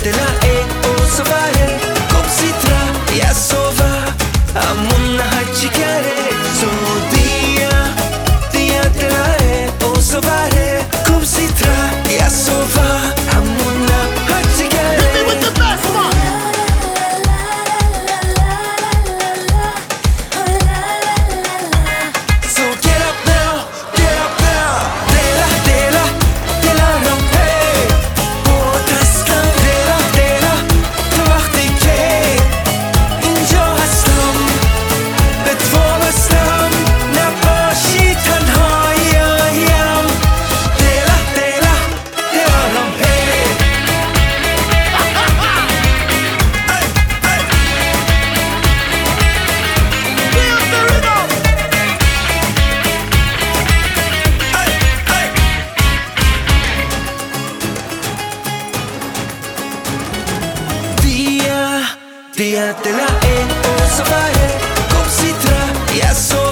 te la e o sovare come si tra e sova amuna hacci chiare so dia te la e o sovare come si tra e sova amuna hacci chiare. Hit me with the best, come on. So get up now, dela rompe potestan dela تو وقتی که اینجا هستم به تو بستم نباشی تنهاییم دلا rompe Feel the rhythm. Dia te la e o sovare come si tra e